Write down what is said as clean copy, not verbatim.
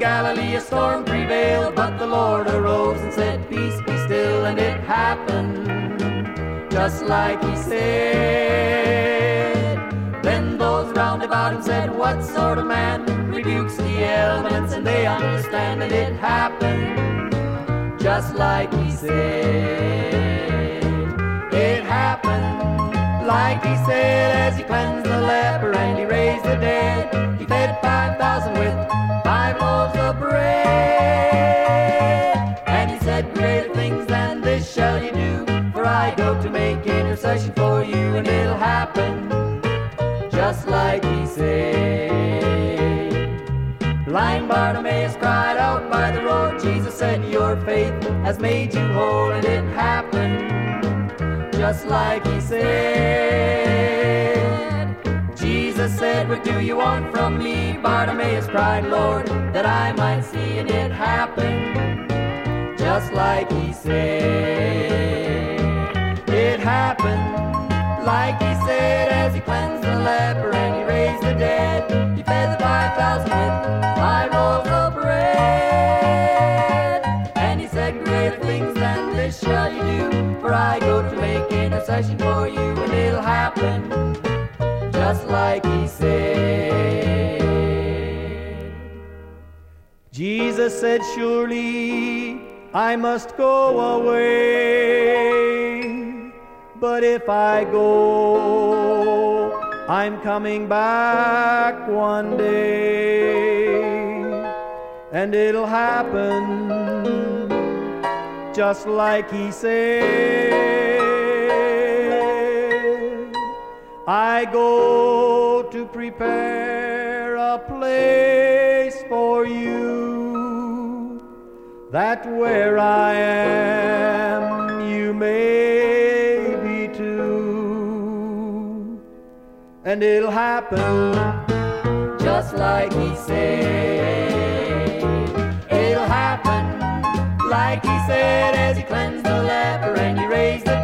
Galilee a storm prevailed, but the Lord arose and said, "Peace, be still," and it happened just like he said. Then those round about him said, "What sort of man rebukes the elements?" And they understand, and it happened just like he said. It happened like he said, as he cleansed the leper and he raised the dead. He fed 5,000 with 5 loaves of bread. And he said, "Greater things than this shall you do, for I go to make intercession for you." And it'll happen just like he said. Blind Bartimaeus cried out by the road. Jesus said, "Your faith has made you whole." And it happened just like he said. Jesus said, "What do you want from me?" Bartimaeus cried, "Lord, that I might see." And it happened just like he said. It happened like he said, as he cleansed the leper and he raised the dead. He fed the 5,000 with 5 loaves of bread. And he said, "Greater things than this shall you do, for I go to make intercession for you." And it'll happen just like he said. Jesus said, "Surely I must go away, but if I go, I'm coming back one day." And it'll happen just like he said. I go to prepare a place for you, that where I am you may be too. And it'll happen just like he said. It'll happen like he said, as he cleansed the leper and he raised the